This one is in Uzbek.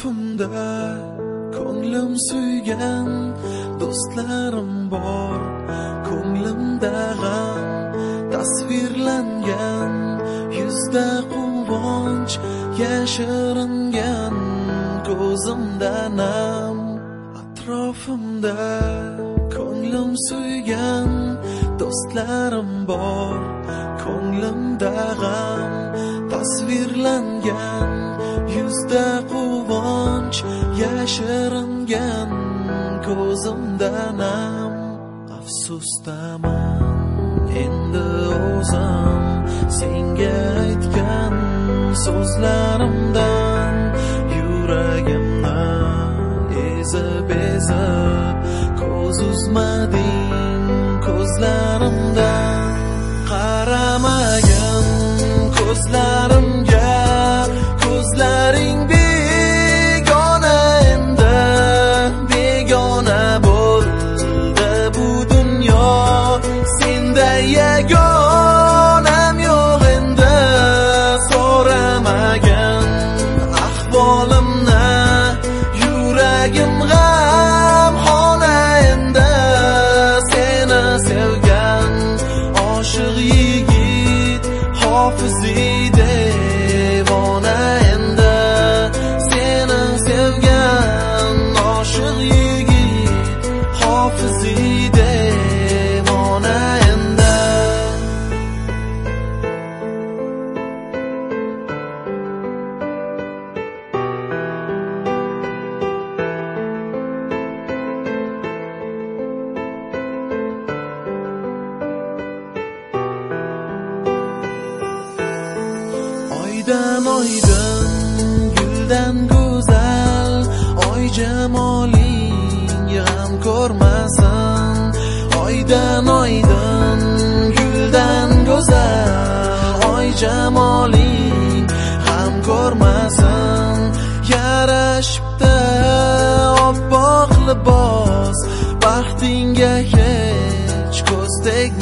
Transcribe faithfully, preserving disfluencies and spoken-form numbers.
Atrofimda ko'nglim suygan do'stlarim bor, ko'nglimda g'am tasvirlangan, yuzda quvonch yashiringan, ko'zimda nam. Atrofimda ko'nglim suygan do'stlarim bor, ko'nglimda g'am tasvirlangan, yuzda quvonch yashiringan, ko'zimda nam. Afsusdaman endi o'zim senga aytgan so'zlarimdan, yuragimni ezib ezib ko'z uzmading ko'zlarimdan. Qaramagin ko'zlarimga, ko'zlaring begona endi, begona bo'ldi bu dunyo, senday yagonam yo'q endi. So'ramagin ahvolimni, yuragim g'amxona endi. Seni sevgan oshiq yigit Hofiziy devona endi. Seni sevgan oshiq yigit Hofiziy devona endi. Oydan oydin guldan go'zal, oy jamoling g'am ko'rmasin. Oydan oydin guldan go'zal, oy jamoling g'am ko'rmasin. Yarashibdi oppoq libos, baxtingga hech ko'z tegmasin.